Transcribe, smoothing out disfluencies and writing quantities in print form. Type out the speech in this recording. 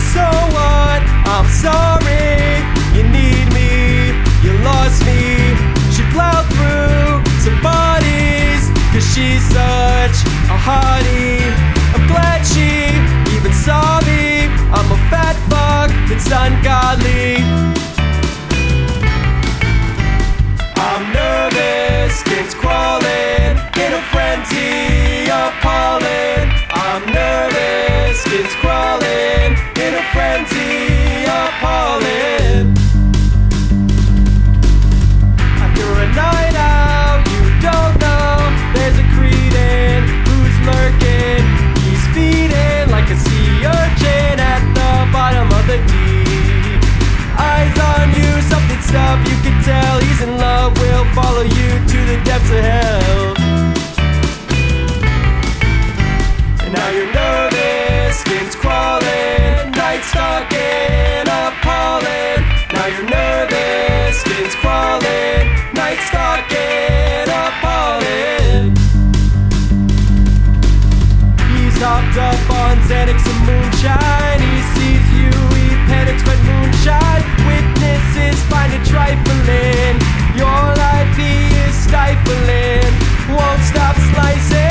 So what? I'm sorry. You need me, you lost me. She plowed through some bodies, cause she's such a hottie. I'm glad she even saw me. I'm a fat fuck, it's ungodly. I'm nervous, skin's crawling, in a frenzy, appalling. I'm nervous, skin's crawling, in a frenzy, appalling. After a night out, you don't know, there's a cretin who's lurking. He's feeding like a sea urchin at the bottom of the deep. Eyes on you, something's up, you can tell he's in love. Will follow you to the depths of hell. And now you're nervous, skin's crawling, night stalking, appalling. Now you're nervous, skin's crawling, night stalking, appalling. He's hopped up on Xanax and moonshine. He sees you, he panics but moonshine. Witnesses find it trifling. Your life he is stifling. Won't stop slicing.